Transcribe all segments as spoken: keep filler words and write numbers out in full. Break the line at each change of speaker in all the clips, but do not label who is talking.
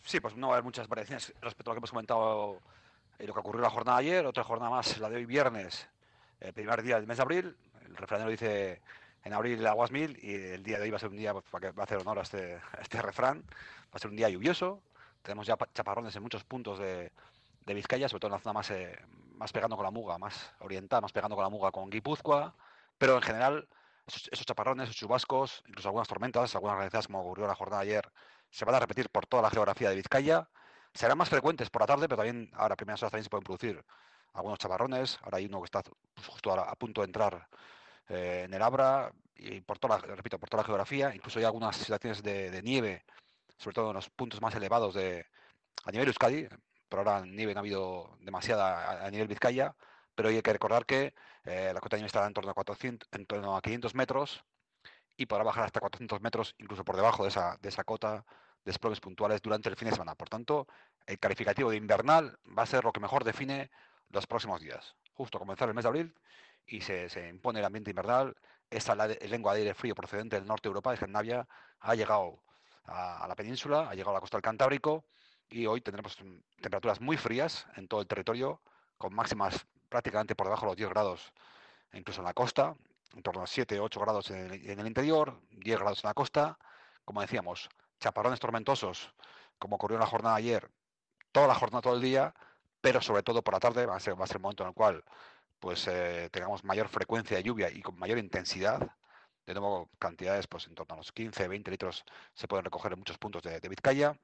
Sí, pues no va a haber muchas variaciones respecto a lo que hemos comentado y lo que ocurrió la jornada de ayer. Otra jornada más, la de hoy viernes, el primer día del mes de abril. El refranero dice en abril aguas mil y el día de hoy va a ser un día, pues, para que va a hacer honor a este, a este refrán, va a ser un día lluvioso. Tenemos ya chaparrones en muchos puntos de, de Vizcaya, sobre todo en la zona más, eh, más pegando con la Muga, más oriental, más pegando con la Muga con Guipúzcoa. Pero en general, esos, esos chaparrones, esos chubascos, incluso algunas tormentas, algunas granizadas como ocurrió la jornada de ayer, se van a repetir por toda la geografía de Vizcaya. Serán más frecuentes por la tarde, pero también ahora a primeras horas también se pueden producir algunos chaparrones. Ahora hay uno que está pues, justo a, a, punto de entrar eh, en el Abra y por toda la, repito, por toda la geografía. Incluso hay algunas situaciones de, de nieve, sobre todo en los puntos más elevados de a nivel Euskadi. Por ahora nieve no ha habido demasiada a, a nivel Vizcaya, pero hay que recordar que eh, la cota de nieve estará en torno a cuatrocientos, en torno a quinientos metros y podrá bajar hasta cuatrocientos metros, incluso por debajo de esa, de esa cota, desplomes puntuales durante el fin de semana. Por tanto, el calificativo de invernal va a ser lo que mejor define los próximos días. Justo comenzar el mes de abril y se, se impone el ambiente invernal. Esta la, lengua de aire frío procedente del norte de Europa, de Escandinavia, ha llegado a, a la península, ha llegado a la costa del Cantábrico y hoy tendremos temperaturas muy frías en todo el territorio, con máximas prácticamente por debajo de los diez grados, incluso en la costa, en torno a siete o ocho grados en el, en el interior, diez grados en la costa. Como decíamos, chaparrones tormentosos, como ocurrió en la jornada de ayer, toda la jornada, todo el día, pero sobre todo por la tarde va a ser, va a ser el momento en el cual pues eh, tengamos mayor frecuencia de lluvia y con mayor intensidad. De nuevo, cantidades pues en torno a los quince, veinte litros se pueden recoger en muchos puntos de, de Vizcaya.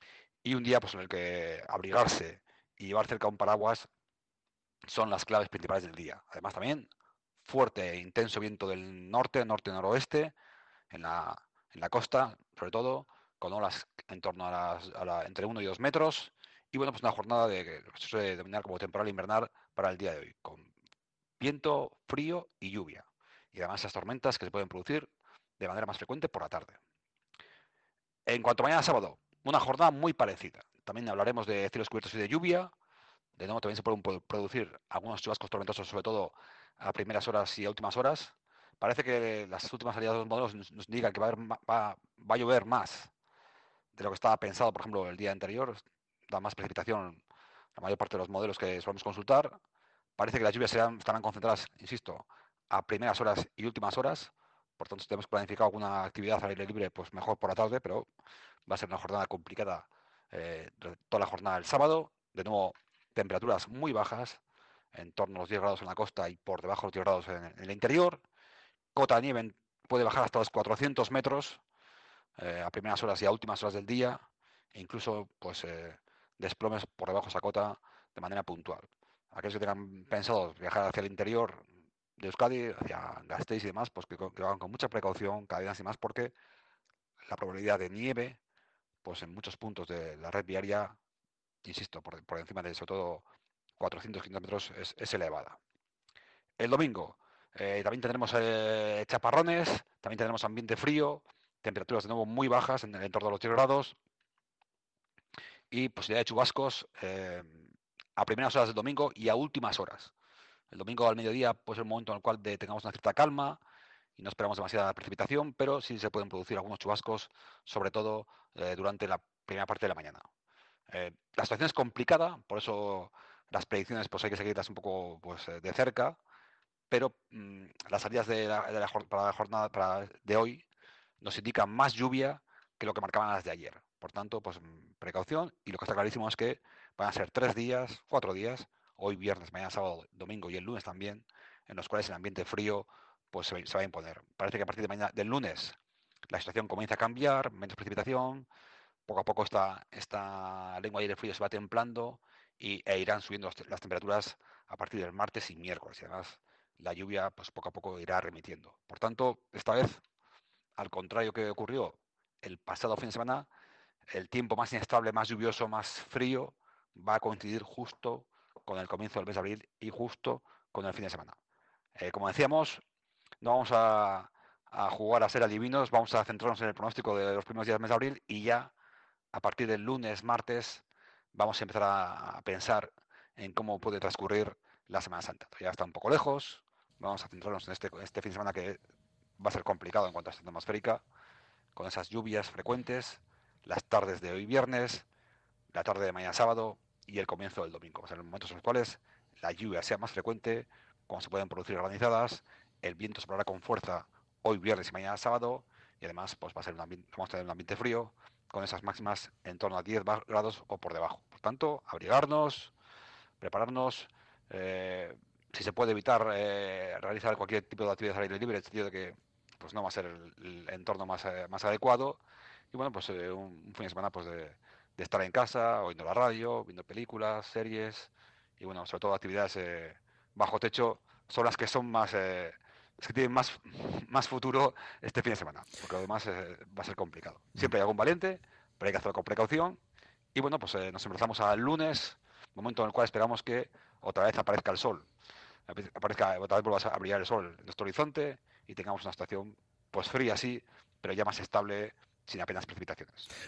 Y un día pues en el que abrigarse y llevar cerca un paraguas son las claves principales del día. Además también fuerte e intenso viento del norte, norte-noroeste, en la, en la costa, sobre todo, con olas en torno a, las, a la, entre uno y dos metros. Y bueno, pues una jornada de que se suele denominar como temporal invernal para el día de hoy, con viento, frío y lluvia. Y además esas tormentas que se pueden producir de manera más frecuente por la tarde. En cuanto a mañana sábado, una jornada muy parecida. También hablaremos de cielos cubiertos y de lluvia. De nuevo también se pueden producir algunos chubascos tormentosos, sobre todo a primeras horas y a últimas horas. Parece que las últimas salidas de los modelos nos, nos indican que va a, haber, va, va a llover más de lo que estaba pensado, por ejemplo, el día anterior. Da más precipitación la mayor parte de los modelos que solemos consultar. Parece que las lluvias serán, estarán concentradas, insisto, a primeras horas y últimas horas. Por tanto, si tenemos planificado alguna actividad al aire libre, pues mejor por la tarde, pero va a ser una jornada complicada eh, toda la jornada del sábado. De nuevo, temperaturas muy bajas, en torno a los diez grados en la costa y por debajo de los diez grados en, en el interior. Cota de nieve puede bajar hasta los cuatrocientos metros eh, a primeras horas y a últimas horas del día, e incluso pues eh, desplomes por debajo de esa cota de manera puntual. Aquellos que tengan pensado viajar hacia el interior de Euskadi, hacia Gasteiz y demás, pues que, que lo hagan con mucha precaución, cadenas y más, porque la probabilidad de nieve, pues en muchos puntos de la red viaria, insisto, por, por encima de sobre todo cuatrocientos kilómetros, es, es elevada. El domingo eh, también tendremos eh, chaparrones, también tendremos ambiente frío, temperaturas de nuevo muy bajas, en el entorno de los diez grados, y posibilidad de chubascos eh, a primeras horas del domingo y a últimas horas. El domingo al mediodía puede ser un momento en el cual de, tengamos una cierta calma y no esperamos demasiada precipitación, pero sí se pueden producir algunos chubascos, sobre todo eh, durante la primera parte de la mañana. Eh, la situación es complicada, por eso las predicciones pues hay que seguirlas un poco pues, eh, de cerca, pero mmm, las salidas de la, de la, para la jornada para de hoy nos indican más lluvia que lo que marcaban las de ayer. Por tanto, pues precaución, y lo que está clarísimo es que van a ser tres días, cuatro días, hoy viernes, mañana sábado, domingo y el lunes también, en los cuales el ambiente frío pues se, se va a imponer. Parece que a partir de mañana, del lunes, la situación comienza a cambiar, menos precipitación, poco a poco esta, esta lengua de aire frío se va templando y, e irán subiendo las temperaturas a partir del martes y miércoles. Y además la lluvia pues poco a poco irá remitiendo. Por tanto, esta vez, al contrario que ocurrió el pasado fin de semana, el tiempo más inestable, más lluvioso, más frío va a coincidir justo con el comienzo del mes de abril y justo con el fin de semana. Eh, como decíamos, no vamos a, a jugar a ser adivinos, vamos a centrarnos en el pronóstico de los primeros días del mes de abril y ya a partir del lunes, martes, vamos a empezar a, a pensar en cómo puede transcurrir la Semana Santa. Ya está un poco lejos, vamos a centrarnos en este, este fin de semana que va a ser complicado en cuanto a estación atmosférica, con esas lluvias frecuentes, las tardes de hoy viernes, la tarde de mañana sábado y el comienzo del domingo. Va a ser momentos en los cuales la lluvia sea más frecuente, cuando se pueden producir granizadas, el viento soplará con fuerza hoy viernes y mañana sábado, y además pues va a ser un ambiente, vamos a tener un ambiente frío con esas máximas en torno a diez grados o por debajo. Por tanto, abrigarnos, prepararnos, eh, si se puede evitar eh, realizar cualquier tipo de actividad al aire libre, en el sentido de que pues no va a ser el, el entorno más, eh, más adecuado, y bueno, pues eh, un, un fin de semana pues de, de estar en casa, oyendo la radio, viendo películas, series, y bueno, sobre todo actividades eh, bajo techo son las que son más, eh, las que tienen más, más futuro este fin de semana, porque lo demás eh, va a ser complicado. Siempre hay algún valiente, pero hay que hacerlo con precaución, y bueno, pues eh, nos emplazamos al lunes, momento en el cual esperamos que otra vez aparezca el sol, aparezca, otra vez vuelva a brillar el sol en nuestro horizonte y tengamos una estación pues fría, sí, pero ya más estable, sin apenas precipitaciones.